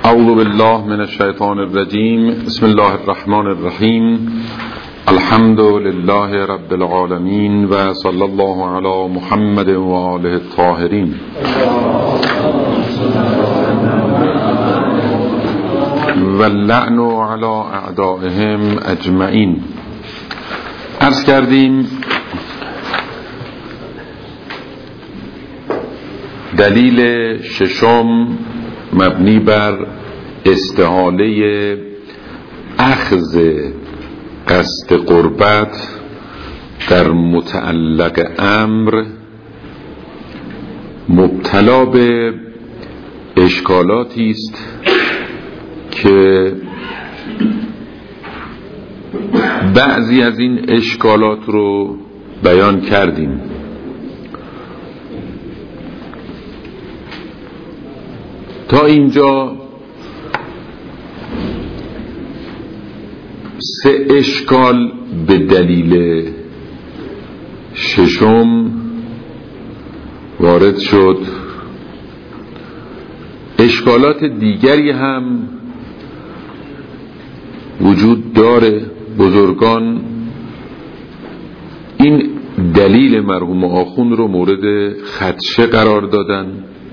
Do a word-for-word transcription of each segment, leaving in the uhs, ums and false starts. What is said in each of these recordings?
اعوذ بالله من الشیطان الرجیم. بسم الله الرحمن الرحیم. الحمد لله رب العالمین و صلی الله علی محمد و آله الطاهرین. و اللعن علی اعدائهم اجمعین. عرض کردیم دلیل ششم مبنی بر استحاله اخذ قصد قربت در متعلق امر مبتلا به اشکالاتی است که بعضی از این اشکالات رو بیان کردیم. تا اینجا سه اشکال به دلیل ششم وارد شد. اشکالات دیگری هم وجود داره. بزرگان این دلیل مرحوم آخوند رو مورد خدشه قرار دادن.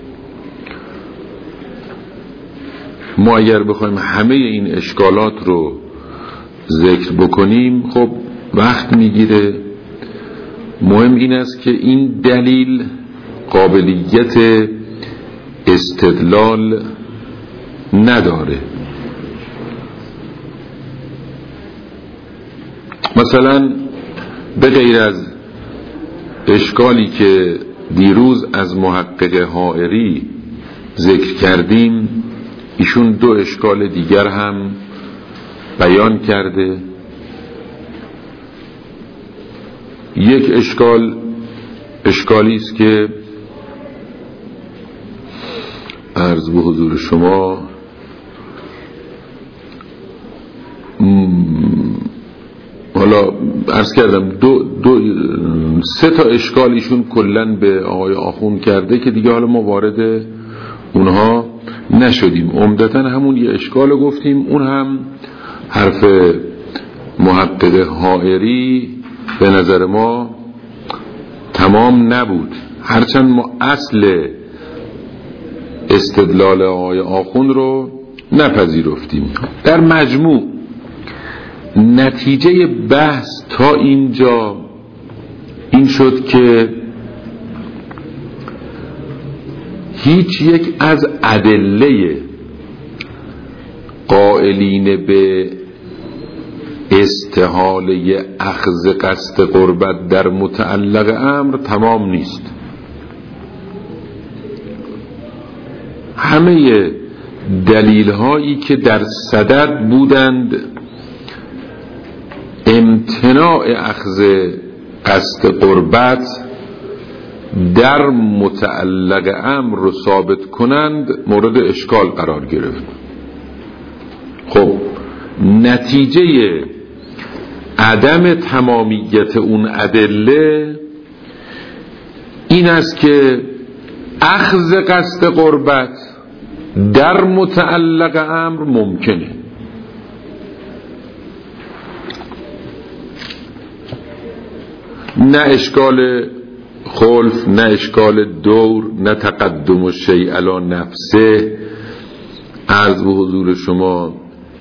ما اگر بخوایم همه این اشکالات رو ذکر بکنیم خب وقت میگیره. مهم این است که این دلیل قابلیت استدلال نداره. مثلا به غیر از اشکالی که دیروز از محقق حائری ذکر کردیم، ایشون دو اشکال دیگر هم بیان کرده. یک اشکال اشکالی است که عرض به حضور شما حالا عرض کردم دو, دو سه تا اشکال ایشون کلن به آقای آخوند کرده که دیگه حالا ما وارد اونها نشدیم. عمدتاً همون یه اشکال رو گفتیم، اون هم حرف محقق حائری به نظر ما تمام نبود، هرچند ما اصل استدلال آقای آخوند رو نپذیرفتیم. در مجموع نتیجه بحث تا اینجا این شد که هیچ یک از ادله قائلین به استحاله اخذ قصد قربت در متعلق امر تمام نیست. همه دلیل هایی که در صدد بودند امتناع اخذ قصد قربت در متعلق امر رو ثابت کنند مورد اشکال قرار گرفت. خب نتیجه عدم تمامیت اون ادله این است که اخذ قصد قربت در متعلق امر ممکنه. نه اشکال خلف، نه اشکال دور، نه تقدم الشیء علی نفسه عرض به حضور شما،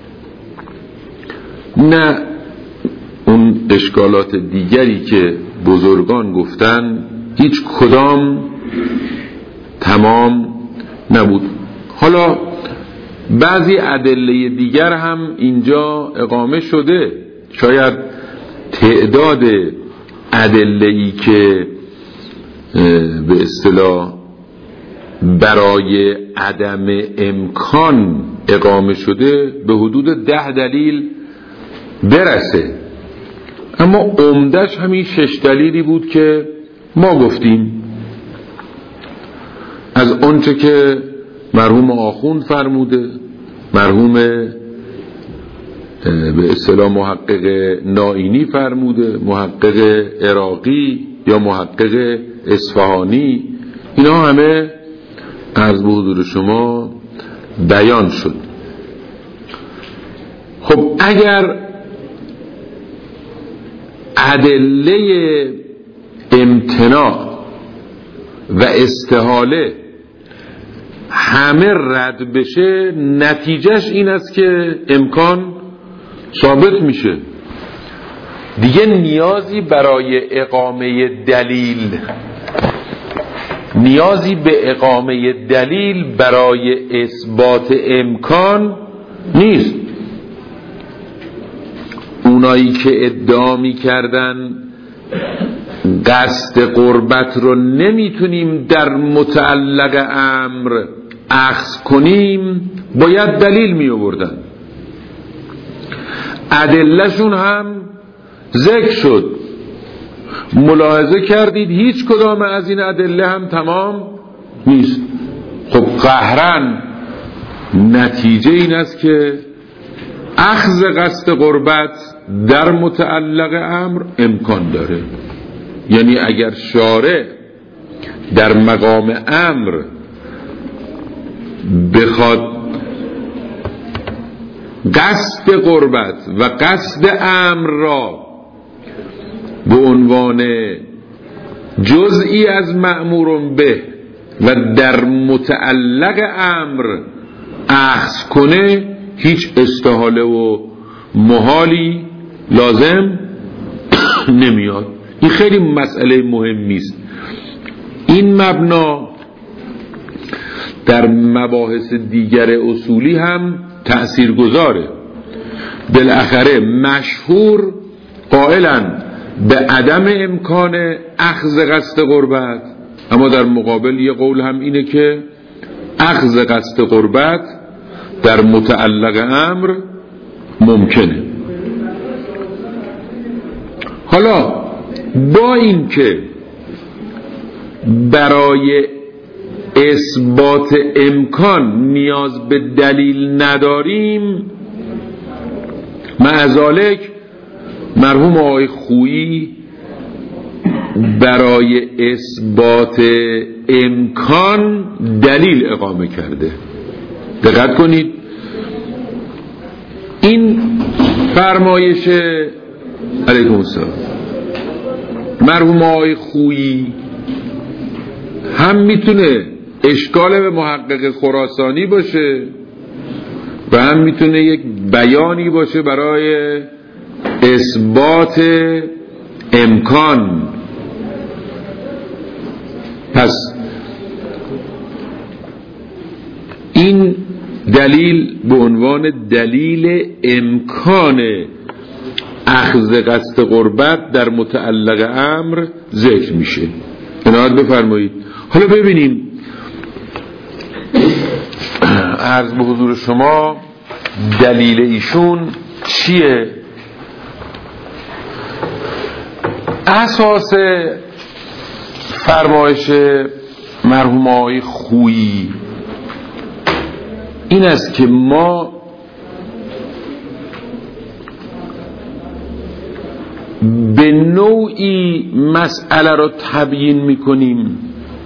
نه اون اشکالات دیگری که بزرگان گفتن، هیچ کدام تمام نبود. حالا بعضی ادله دیگر هم اینجا اقامه شده. شاید تعداد ادله‌ای که به اصطلاح برای عدم امکان اقامه شده به حدود ده دلیل برسه، اما عمدش همین شش دلیلی بود که ما گفتیم. از آنچه که مرحوم آخوند فرموده، مرحوم به اصطلاح محقق نائینی فرموده، محقق عراقی یا محقق اصفهانی، اینا همه عرض به حضور شما بیان شد. خب اگر ادله امتناع و استحاله همه رد بشه، نتیجهش این است که امکان ثابت میشه. دیگه نیازی برای اقامه دلیل نیازی به اقامه دلیل برای اثبات امکان نیست. اونایی که ادعا می‌کردن قصد قربت رو نمیتونیم در متعلق امر اخذ کنیم، باید دلیل می آوردن. ادلهشون هم ذکر شد. ملاحظه کردید هیچ کدام از این ادله هم تمام نیست. خب قهرن نتیجه این است که اخذ قصد قربت در متعلق امر امکان داره. یعنی اگر شارع در مقام امر بخواد قصد قربت و قصد امر را به عنوان جزئی از مأمور به و در متعلق امر اخذ کنه، هیچ استحاله و محالی لازم نمیاد. این خیلی مسئله مهمی است. این مبنا در مباحث دیگر اصولی هم تأثیر گذاره. بالاخره مشهور قائلن به عدم امکان اخذ قصد قربت، اما در مقابل یه قول هم اینه که اخذ قصد قربت در متعلق امر ممکنه. حالا با این که برای اثبات امکان نیاز به دلیل نداریم، معذالک مرحوم آقای خویی برای اثبات امکان دلیل اقامه کرده. دقت کنید، این فرمایش علیکم السلام مرحوم آقای خویی هم میتونه اشکال به محقق خراسانی باشه و هم میتونه یک بیانی باشه برای اثبات امکان. پس این دلیل به عنوان دلیل امکان اخذ قصد قربت در متعلق امر ذکر میشه. عنایت بفرمایید. حالا ببینیم عرض به حضور شما دلیل ایشون چیه. اساس فرمایش مرحوم آقای خویی این است که ما به نوعی مسئله را تبیین میکنیم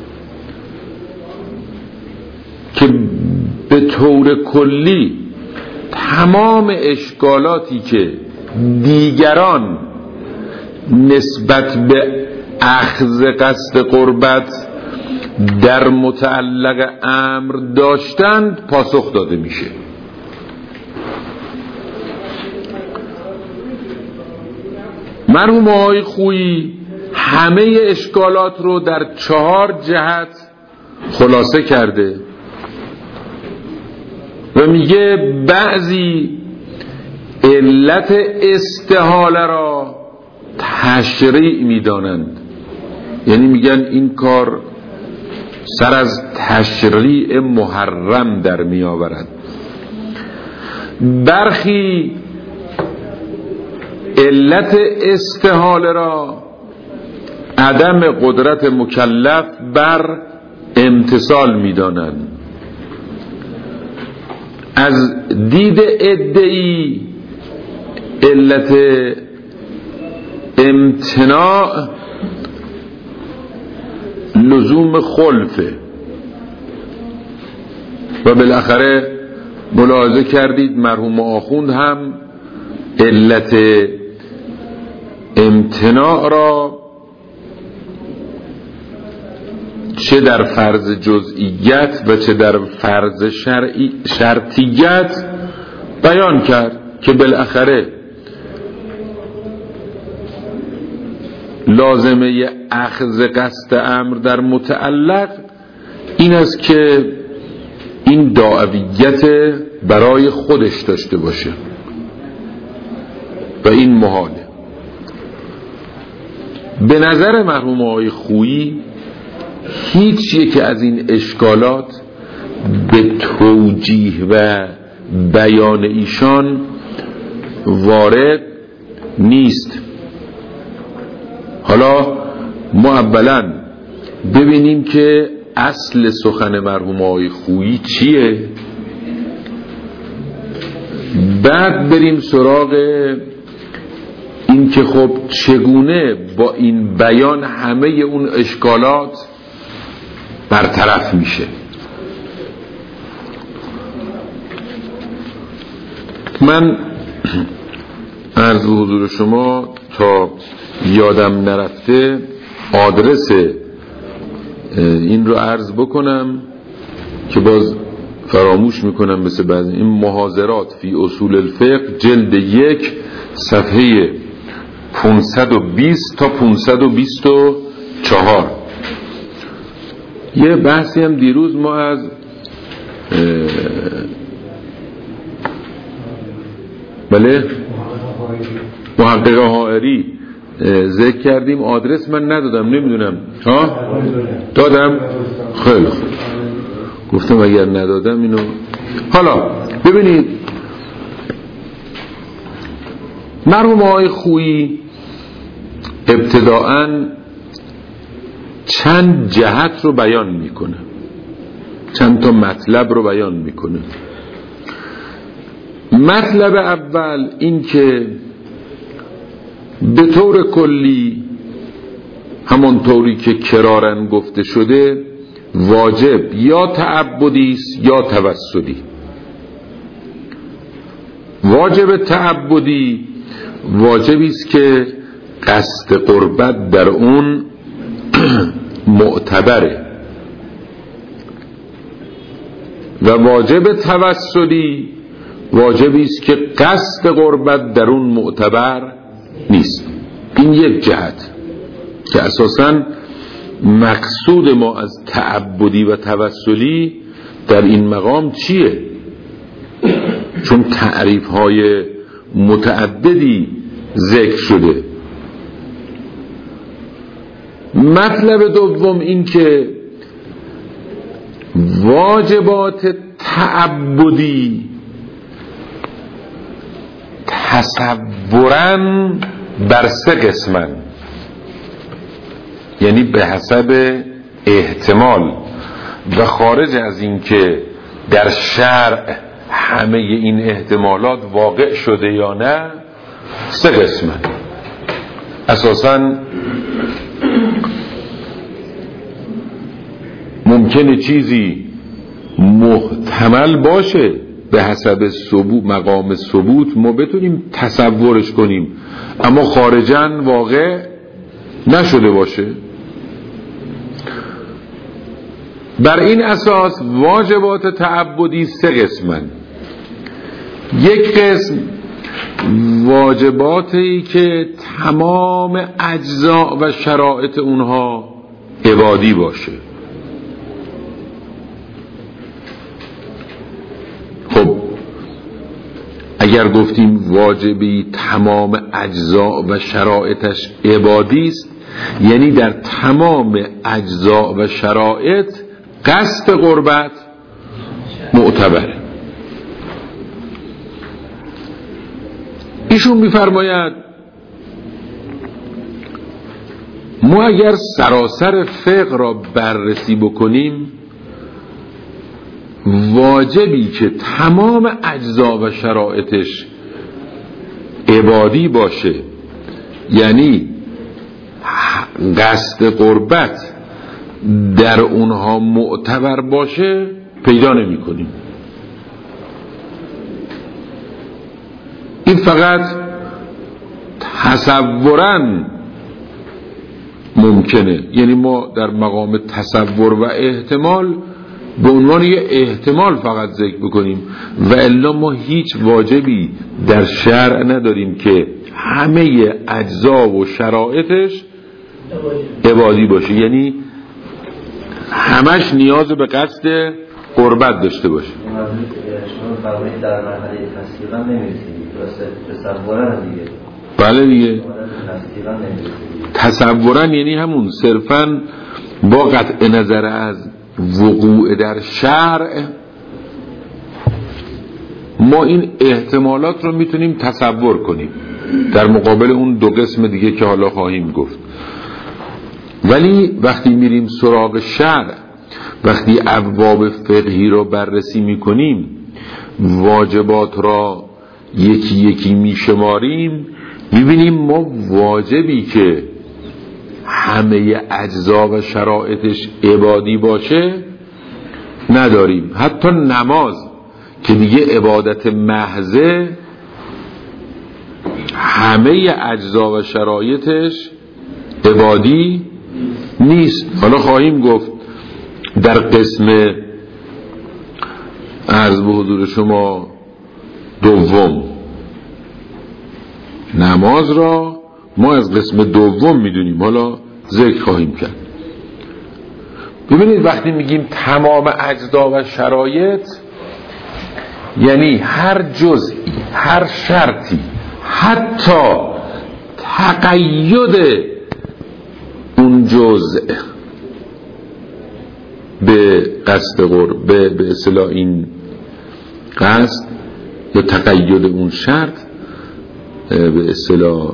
که به طور کلی تمام اشکالاتی که دیگران نسبت به اخذ قصد قربت در متعلق امر داشتند پاسخ داده میشه. مرحوم آقای خویی همه اشکالات رو در چهار جهت خلاصه کرده و میگه بعضی علت استحاله را تشریع میدانند، یعنی میگن این کار سر از تشریع محرم در می آورد. برخی علت استحاله را عدم قدرت مکلف بر امتثال می دانند. از دید ادعی علت امتناع لزوم خلفه و بالاخره ملاحظه کردید مرحوم آخوند هم علت امتناع را چه در فرض جزئیت و چه در فرض شرعی شرطیت بیان کرد که بالاخره لازمه اخذ قصد امر در متعلق این است که این دعویت برای خودش داشته باشه و این محاله. به نظر مرحوم آقای خویی هیچ یک از این اشکالات به توجیه و بیان ایشان وارد نیست. حالا ما اولا ببینیم که اصل سخن مرحوم آقای خویی چیه، بعد بریم سراغ این که خب چگونه با این بیان همه اون اشکالات برطرف میشه. من عرض به حضور شما تا یادم نرفته آدرس این رو عرض بکنم که باز فراموش میکنم مثل بعضی این محاضرات فی اصول الفقه جلد یک صفحه پانصد و بیست تا پانصد و بیست و چهار. یه بحثی هم دیروز ما از بله محقق حائری ذکر کردیم. آدرس من ندادم، نمیدونم ها دادم؟ خیلی خوب، گفتم اگر ندادم اینو. حالا ببینید مرحوم آقای خویی ابتداءً چند جهت رو بیان میکنه، چند تا مطلب رو بیان میکنه. مطلب اول این که به طور کلی همانطوری که کرارن گفته شده واجب یا تعبدی است یا توسلی. واجب تعبدی واجبی است که قصد قربت در اون معتبره و واجب توسلی واجبی است که قصد قربت در اون معتبر نیست. این یک جهت که اساساً مقصود ما از تعبدی و توسلی در این مقام چیه؟ چون تعریف های متعددی ذکر شده. مطلب دوم این که واجبات تعبدی تصوراً بر سه قسمن، یعنی به حسب احتمال و خارج از این که در شرع همه این احتمالات واقع شده یا نه، سه قسمن. اساساً ممکنه چیزی محتمل باشه به حسب ثبوت، مقام ثبوت ما بتونیم تصورش کنیم، اما خارجاً واقع نشده باشه. بر این اساس واجبات تعبدی سه قسمن. یک قسم واجباتی که تمام اجزا و شرایط اونها عبادی باشه. خب اگر گفتیم واجبی تمام اجزا و شرایطش عبادی است، یعنی در تمام اجزا و شرایط قصد قربت معتبره. ایشون میفرماید ما اگر سراسر فقه را بررسی بکنیم، واجبی که تمام اجزا و شرایطش عبادی باشه، یعنی قصد قربت در اونها معتبر باشه، پیدا نمی کنیم. این فقط تصوراً ممکنه، یعنی ما در مقام تصور و احتمال به عنوان یه احتمال فقط ذکر بکنیم و الا ما هیچ واجبی در شرع نداریم که همه اجزا و شرایطش عبادی باشه، یعنی همش نیاز به قصد قربت داشته باشه. شما فرمایید در مرحله تصدیقا نمیرسید، تصورا دیگه. بله دیگه، تصورا یعنی همون صرفا با قطع نظر از وقوع در شرع ما این احتمالات رو میتونیم تصور کنیم در مقابل اون دو قسم دیگه که حالا خواهیم گفت. ولی وقتی میریم سراغ شرع، وقتی ابواب فقهی رو بررسی میکنیم، واجبات را یکی یکی میشماریم، میبینیم ما واجبی که همه اجزا و شرایطش عبادی باشه نداریم. حتی نماز که دیگه عبادت محضه همه اجزا و شرایطش عبادی نیست. حالا خواهیم گفت در قسم عرض به حضور شما دوم نماز را ما از قسم دوم میدونیم، حالا ذکر خواهیم کرد. ببینید وقتی میگیم تمام اجزا و شرایط، یعنی هر جزئی، هر شرطی، حتی تقید اون جزء به قصد قرب، به به اصطلاح این قصد یا تقید اون شرط، به اصطلاح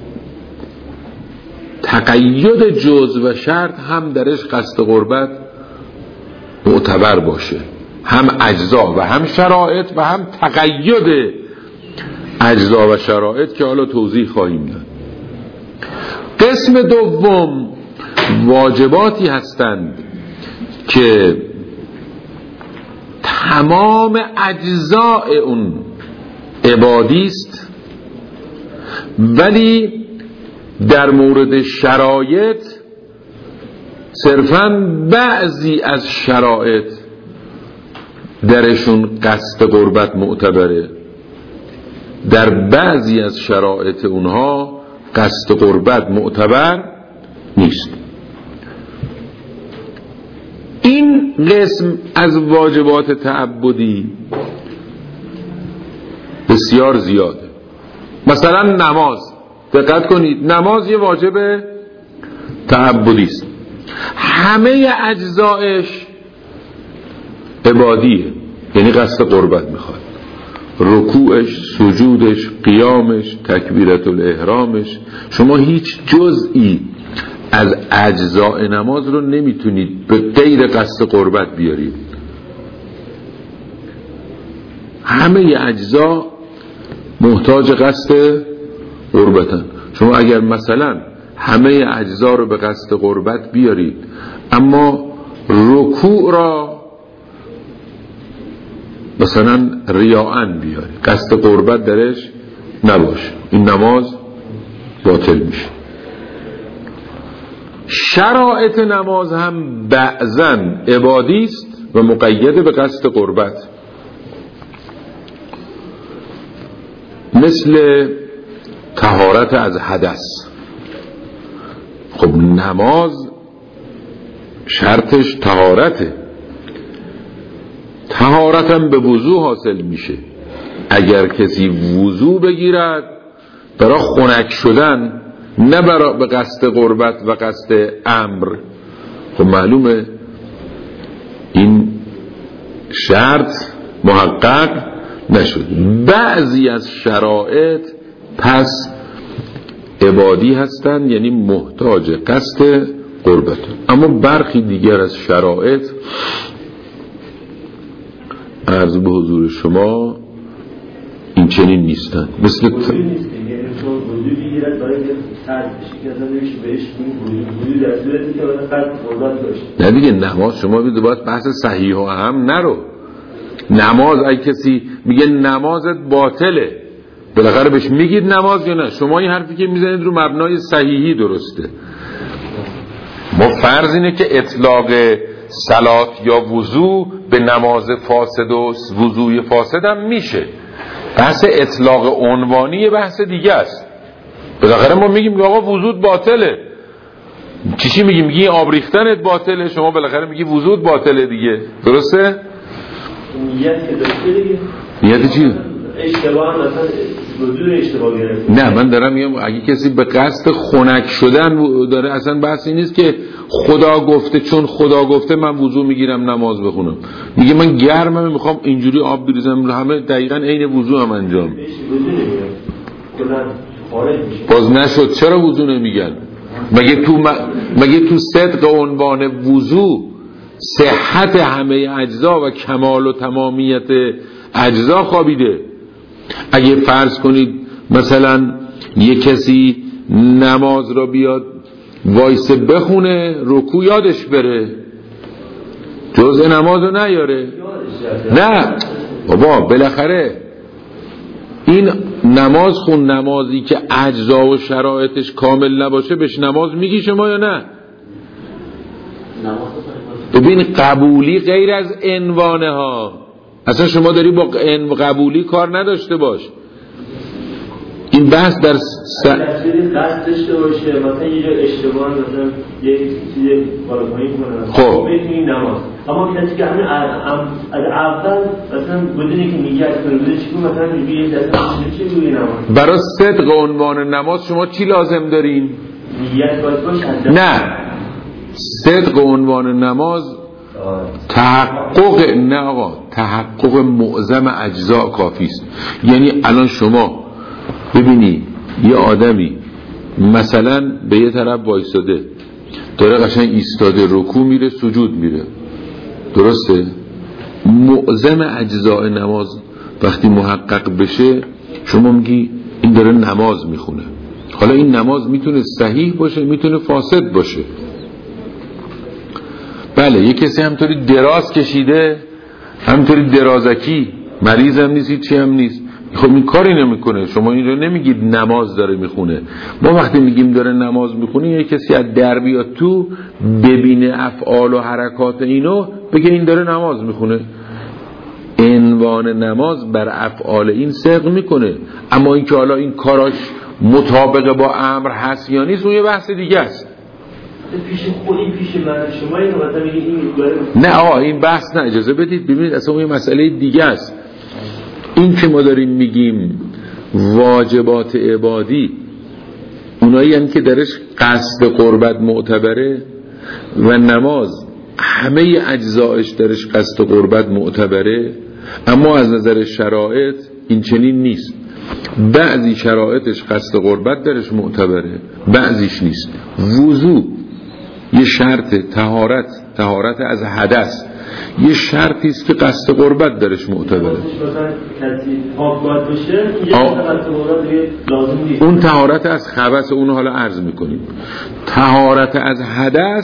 تقید جزء و شرط هم درش قصد قربت معتبر باشه، هم اجزا و هم شرایط و هم تقید اجزا و شرایط که حالا توضیح خواهیم داد. قسم دوم واجباتی هستند که تمام اجزاء اون عبادی است، ولی در مورد شرایط صرفاً بعضی از شرایط درشون قصد قربت معتبره، در بعضی از شرایط اونها قصد قربت معتبر نیست. این قسم از واجبات تعبدی بسیار زیاده. مثلا نماز، دقت کنید، نماز یه واجب تعبدی است، همه اجزایش عبادیه، یعنی قصد قربت میخواد، رکوعش، سجودش، قیامش، تکبیرت الاحرامش. شما هیچ جزئی از اجزاء نماز رو نمیتونید به غیر قصد قربت بیارید. همه اجزا محتاج قصد قربتن. شما اگر مثلا همه اجزا رو به قصد قربت بیارید اما رکوع را مثلا ریاءن بیارید، قصد قربت درش نباشه، این نماز باطل میشه. شرایط نماز هم بعضاً عبادی است و مقید به قصد قربت، مثل طهارت از حدث. خب نماز شرطش طهارته، طهارتم به وضو حاصل میشه. اگر کسی وضو بگیرد برای خنک شدن، نه برای به قصد قربت و قصد امر، خب معلومه این شرط محقق نشد. بعضی از شرایط پس عبادی هستند، یعنی محتاج قصد قربت، اما برخی دیگر از شرایط عرض به حضور شما این چنین نیستند. مثل ت... نه دیگه، نماز شما بیده باید بحث صحیح و هم نرو. نماز اگه کسی میگه نمازت باطله بالاخره بهش میگید نماز یا نه؟ شما این حرفی که میزنید رو مبنای صحیحی درسته. ما فرض اینه که اطلاق صلات یا وضو به نماز فاسد و وضوی فاسد هم میشه. بحث اطلاق عنوانی بحث دیگه است. بالاخره ما میگیم آقا وضوت باطله، چی میگیم؟ میگی آب ریختنت باطله، شما بالاخره میگی وضوت باطله دیگه، درسته؟ نیت که داشته دیگه. نیت چی؟ اشتباه مثلا وضو اشتباه گرفت. نه من دارم میگم اگه کسی به قصد خنک شدن داره، اصلا بحثی نیست که خدا گفته چون خدا گفته من وضو میگیرم نماز بخونم. میگه من گرمم میخوام اینجوری آب بریزم، همه دقیقاً عین وضو هم انجام. باز نشد. چرا وضو نمیگن؟ مگه تو م... مگه تو صدق عنوان وضو صحت همه اجزا و کمال و تمامیت اجزا خوابیده؟ اگه فرض کنید مثلا یه کسی نماز را بیاد وایسه بخونه، رکوع یادش بره، جزء نماز رو نیاره. نه بابا، بالاخره این نماز خون، نمازی که اجزا و شرایطش کامل نباشه بهش نماز میگی شما یا نه؟ ببین قبولی غیر از عنوانه ها، اصلا شما داری با قبولی کار نداشته باش. این بحث در س... قصد داشته باشه، مثلا یه جا اشتباه مثلا یه چیز بالا پایین کنه، خب بتونی نماز. اما کسی که همین از اول مثلا بدونی که میگه از فرموده چی بود، مثلا میگه یه دسته چی روی نماز. برای صدق عنوان نماز شما چی لازم دارین؟ نیت باید باشه. نه، صدق عنوان نماز تحقق، نه آقا، تحقق معظم اجزا کافی است. یعنی الان شما ببینی یه آدمی مثلا به یه طرف وایساده داره قشنگ ایستاده، رکوع میره، سجود میره، درسته؟ معظم اجزاء نماز وقتی محقق بشه شما میگی این داره نماز میخونه. حالا این نماز میتونه صحیح باشه، میتونه فاسد باشه. بله یه کسی همطوری دراز کشیده، همطوری درازکی، مریض هم نیست، چی هم نیست، خب این کاری نمیکنه، شما این رو نمیگید نماز داره میخونه. ما وقتی میگیم داره نماز میخونه یه کسی از در بیاد تو ببینه افعال و حرکات اینو بگه این داره نماز میخونه. عنوان نماز بر افعال این صدق میکنه، اما این که حالا این کاراش مطابق با امر هست یا نیست اون یه بحث دیگه است. پیش خودی پیش من شما اینو مثلا میگید این نه آقا این بحث نه، اجازه بدید ببینید اصلا اون یه مسئله دیگه است. این که ما داریم میگیم واجبات عبادی اونایی هم که درش قصد قربت معتبره و نماز همه اجزایش درش قصد قربت معتبره، اما از نظر شرایط این چنین نیست. بعضی شرایطش قصد قربت درش معتبره، بعضیش نیست. وضو یه شرط، طهارت طهارت از حدث یه شرطی است که قصد قربت درش معتبره. اون طهارت از خبث، اون حالا عرض میکنیم. طهارت از حدث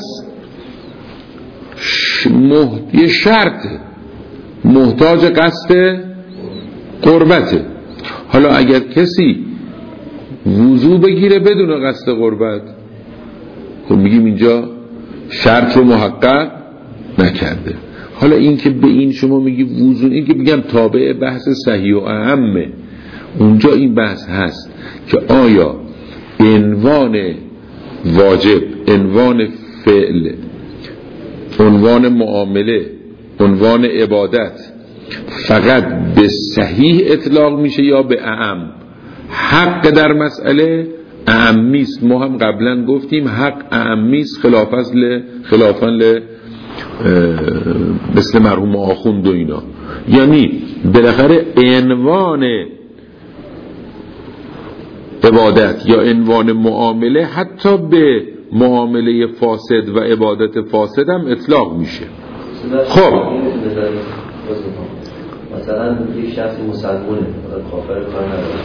مح... یه شرطه، محتاج قصد قربته. حالا اگر کسی وضو بگیره بدون قصد قربت، خب میگیم اینجا شرط رو محقق نکرده. حالا این که به این شما میگی وضو، این که میگم تابع بحث صحیح و اهمه، اونجا این بحث هست که آیا عنوان واجب، عنوان فعل، عنوان معامله، عنوان عبادت فقط به صحیح اطلاق میشه یا به اعم؟ حق در مسئله اعمیست. ما هم قبلا گفتیم حق اعمیست، خلافاً ل خلافاً ل مثل مرحوم آخوند و اینا. یعنی بالاخره عنوان عبادت یا عنوان معامله حتی به معامله فاسد و عبادت فاسد هم اطلاق میشه. خب مثلا یک شخص مسلمونه، کافر کار نداره،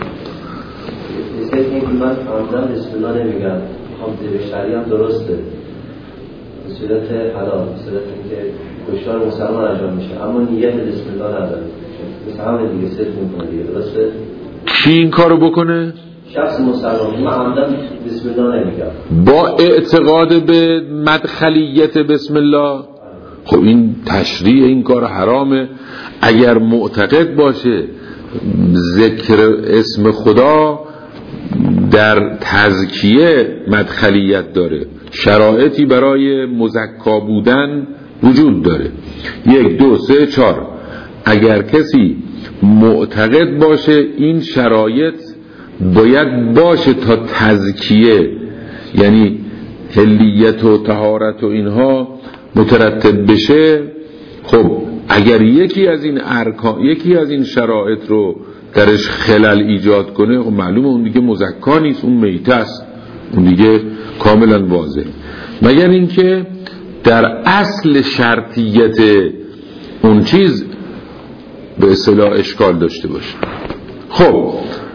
مثل این که من فهمدم بسم الله نمیگم، میخوام زیر شریع هم درسته، به صورت حلال، به صورت اینکه کشتار مسلمان انجام میشه، اما نیت بسم الله نداره، مثل همه دیگه صرف میکنه دیگه، درسته؟ کی این کارو بکنه؟ شخص مسلمان. من عمدن بسم الله نمیگم با اعتقاد به مدخلیت بسم الله. خب این تشریع این کار حرامه. اگر معتقد باشه ذکر اسم خدا در تزکیه مدخلیت داره، شرایطی برای مزکا بودن وجود داره، یک دو سه چهار، اگر کسی معتقد باشه این شرایط باید باشه تا تزکیه، یعنی حلیت و طهارت و اینها مترتب بشه، خب اگر یکی از این ارکان یکی از این شرایط رو درش خلل ایجاد کنه، خب معلومه اون دیگه مزکا نیست، اون میته است، اون دیگه کاملا واضحه. مگر اینکه در اصل شرطیت اون چیز به اصطلاح اشکال داشته باشه. خب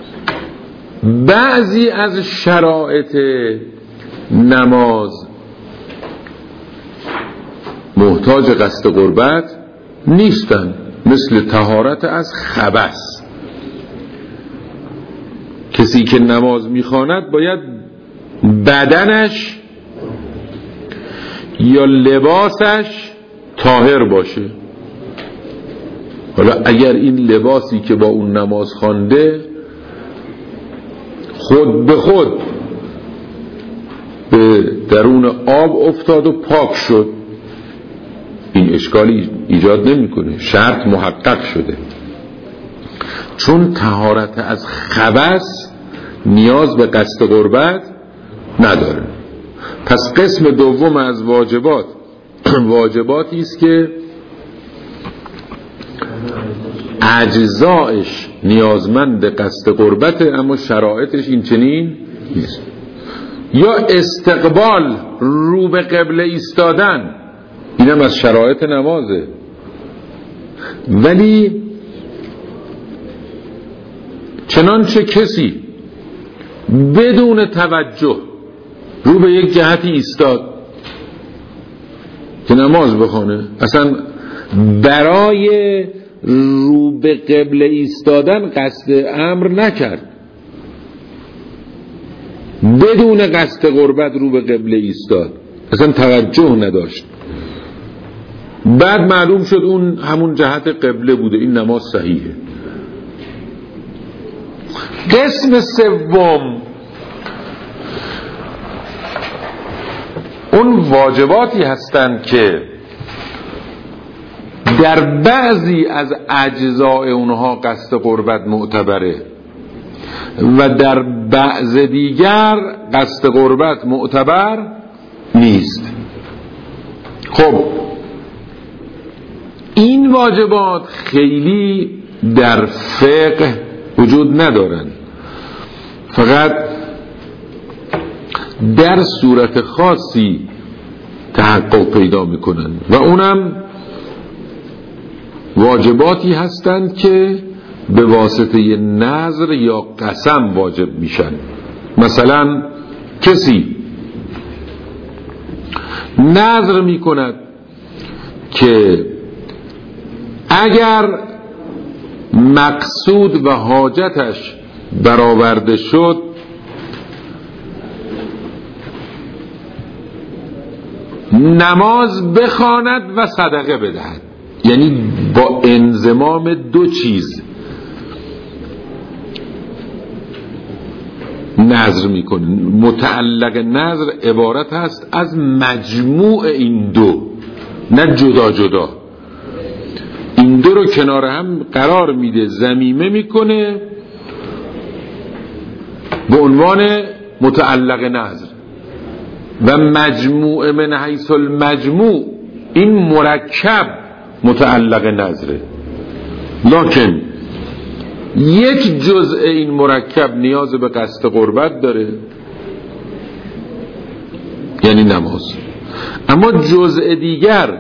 بعضی از شرایط نماز محتاج قصد قربت نیستن، مثل طهارت از خبث. کسی که نماز میخواند باید بدنش یا لباسش طاهر باشه. حالا اگر این لباسی که با اون نماز خوانده خود به خود به درون آب افتاد و پاک شد، این اشکالی ایجاد نمیکنه، شرط محقق شده. چون طهارت از خبث نیاز به قصد قربت نداره. پس قسم دوم از واجبات واجباتی است که اجزایش نیازمند قصد قربته اما شرایطش این چنین نیست. یا استقبال، رو به قبله ایستادن، اینم از شرایط نمازه، ولی چنانچه کسی بدون توجه رو به یک جهتی ایستاد که نماز بخونه، اصلا برای رو به قبله ایستادن قصد امر نکرد، بدون قصد قربت رو به قبله ایستاد، اصلا توجه نداشت، بعد معلوم شد اون همون جهت قبله بوده، این نماز صحیحه. قسم سوم اون واجباتی هستند که در بعضی از اجزاء اونها قصد قربت معتبره و در بعض دیگر قصد قربت معتبر نیست. خب این واجبات خیلی در فقه وجود ندارن، فقط در صورت خاصی تحقق پیدا میکنن و اونم واجباتی هستند که به واسطه نذر یا قسم واجب میشن. مثلا کسی نذر میکند که اگر مقصود و حاجتش برآورده شد نماز بخواند و صدقه بدهد، یعنی با انضمام دو چیز نذر میکنه. متعلق نذر عبارت هست از مجموع این دو، نه جدا جدا. این دو رو کنار هم قرار میده، ضمیمه میکنه به عنوان متعلق نذر و مجموع من حیث المجموع این مرکب متعلق نذره، لکن یک جزء این مرکب نیاز به قصد قربت داره، یعنی نماز، اما جزء دیگر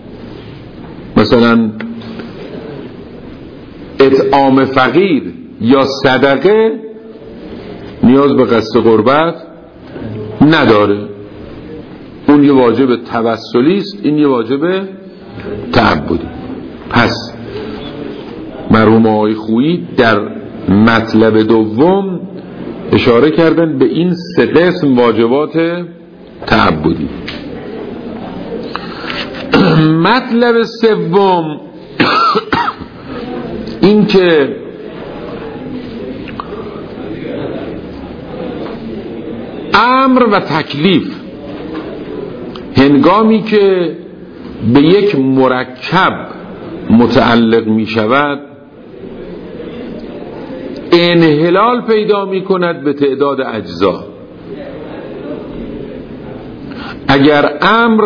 مثلا اطعام فقیر یا صدقه نیاز به قصد قربت نداره. اون یه واجب توسلی است، این یه واجب تعبدی. پس مرحوم آقای خویی در مطلب دوم اشاره کردن به این سه قسم واجبات تعبدی. مطلب سوم این که امر و تکلیف هنگامی که به یک مرکب متعلق می شود انحلال پیدا می کند به تعداد اجزا. اگر امر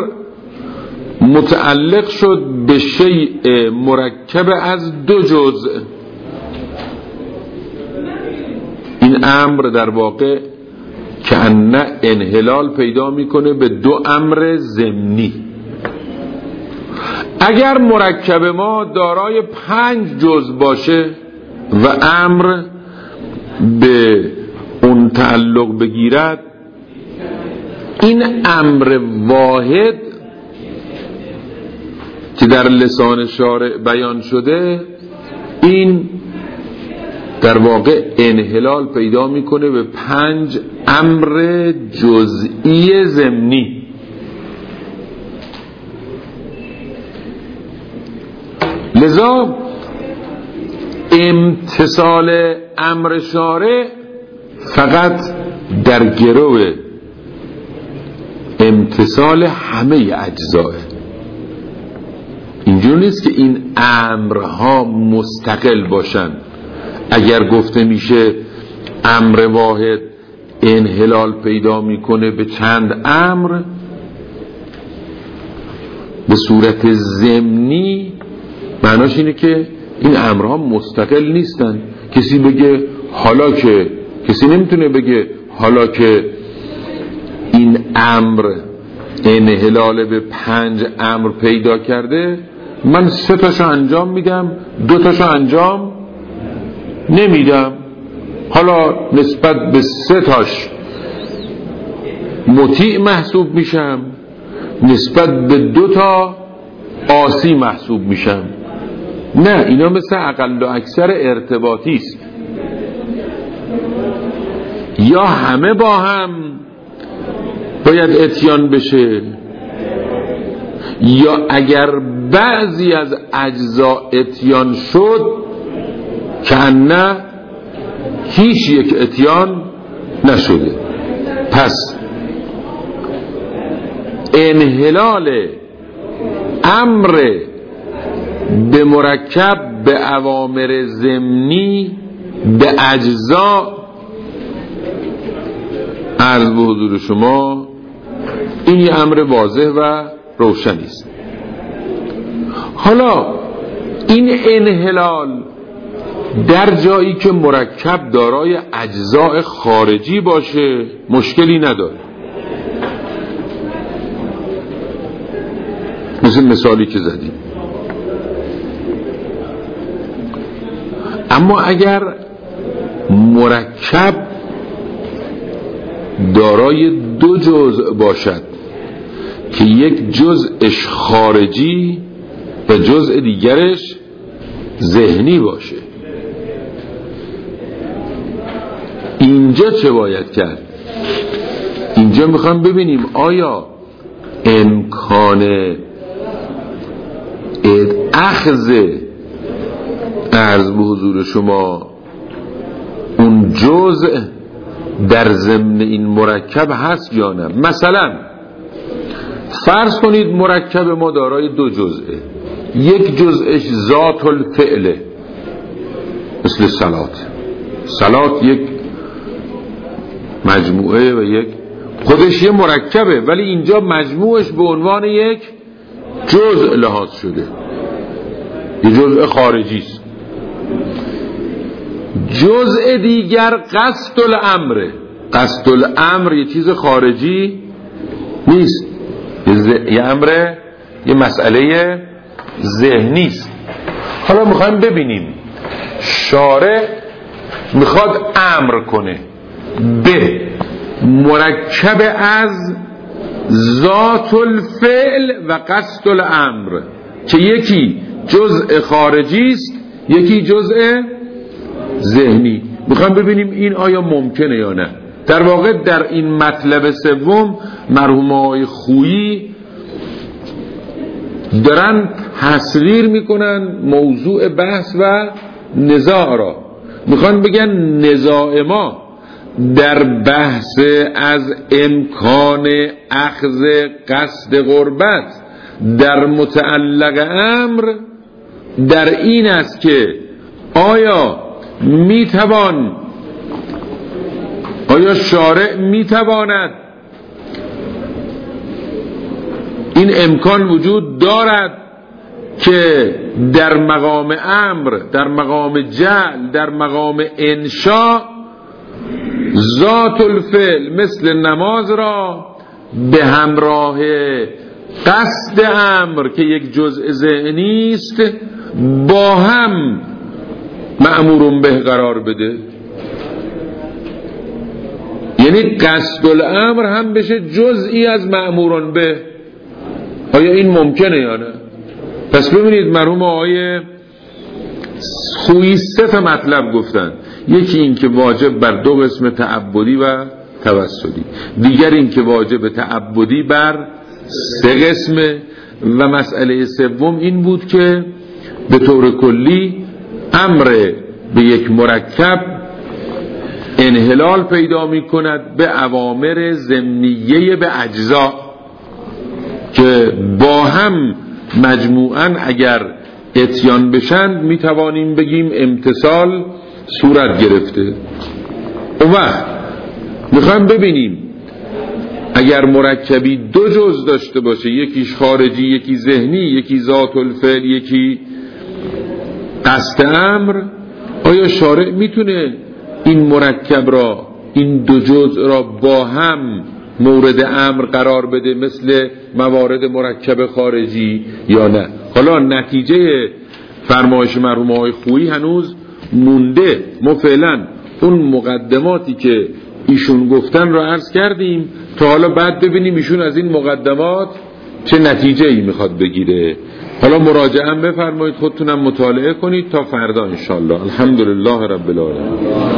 متعلق شد به شیء مرکب از دو جزء، این امر در واقع کأنه انحلال پیدا میکنه به دو امر ضمنی. اگر مرکب ما دارای پنج جزء باشه و امر به اون تعلق بگیرد، این امر واحد که در لسان شارع بیان شده این در واقع انحلال پیدا میکنه به پنج امر جزئی ضمنی. لذا امتثال امر شارع فقط در گرو امتثال همه اجزاه. اینجور نیست که این امرها مستقل باشن. اگر گفته میشه امر واحد انحلال پیدا میکنه به چند امر، به صورت ضمنی معناش اینه که این امرها مستقل نیستن. کسی بگه حالا که کسی نمیتونه بگه حالا که این امر انحلال به پنج امر پیدا کرده من سه تاشو انجام میدم دو تاشو انجام نمیدم، حالا نسبت به سه تاش مطیع محسوب میشم، نسبت به دو تا عاصی محسوب میشم. نه، اینا مثل اقل و اکثر ارتباطی است. یا همه با هم باید اتیان بشه، یا اگر بعضی از اجزا اتیان شد که نه هیچ یک اتیان نشده. پس انحلال امر به مرکب به اوامر ضمنی به اجزا عرض به حضور شما این یه امر واضح و روشنی است. حالا این انحلال در جایی که مرکب دارای اجزاء خارجی باشه مشکلی نداره، مثل مثالی که زدیم. اما اگر مرکب دارای دو جزء باشد که یک جزءش خارجی و جزء دیگرش ذهنی باشه، اینجا چه باید کرد؟ اینجا میخوام ببینیم آیا امکان اخذ عرض به حضور شما اون جزء در ضمن این مرکب هست یا نه؟ مثلا فرض کنید مرکب ما دارای دو جزءه، یک جزءش ذات الفعل مثل صلات. صلات یک مجموعه و یک خودش یه مرکبه، ولی اینجا مجموعش به عنوان یک جزء لحاظ شده، یه جزء خارجی است. جزء دیگر قصد الامر. قصد الامر یه چیز خارجی نیست، یه امر، یه مسئله ذهنی است. حالا میخوایم ببینیم شارع میخواد امر کنه به مرکب از ذات الفعل و قصد الامر که یکی جزء خارجی است یکی جزء ذهنی. میخوام ببینیم این آیا ممکنه یا نه. در واقع در این مطلب سوم مرحوم آقای خویی دارن تصویر میکنن موضوع بحث و نزاع را. میخوان بگن نزاع ما در بحث از امکان اخذ قصد قربت در متعلق امر در این است که آیا میتوان آیا شارع میتواند این امکان وجود دارد که در مقام امر، در مقام جعل، در مقام انشاء ذات الفعل مثل نماز را به همراه قصد امر که یک جزء ذهنی است با هم مأمور به قرار بده؟ یعنی قصد الامر هم بشه جزئی از مأموران به. آیا این ممکنه یا نه؟ پس ببینید مرحوم آقای خویی سه تا مطلب گفتن. یکی این که واجب بر دو قسم تعبدی و توسلی، دیگر این که واجب تعبدی بر سه قسمه، و مسئله سوم این بود که به طور کلی امر به یک مرکب انحلال پیدا می کند به اوامر ضمنیه به اجزا که با هم مجموعاً اگر اتیان بشند می توانیم بگیم امتصال صورت گرفته. اون وقت میخوایم ببینیم اگر مرکبی دو جز داشته باشه، یکیش خارجی یکی ذهنی، یکی ذات الفعل یکی قصد امر، آیا شارع میتونه این مرکب را، این دو جز را با هم مورد امر قرار بده مثل موارد مرکب خارجی یا نه؟ حالا نتیجه فرمایش مرحوم آقای خویی هنوز مونده. ما فعلا اون مقدماتی که ایشون گفتن را عرض کردیم تا حالا بعد ببینیم ایشون از این مقدمات چه نتیجه ای میخواد بگیره. حالا مراجعه بفرمایید، خودتونم مطالعه کنید تا فردا انشالله. الحمدلله رب العالمین.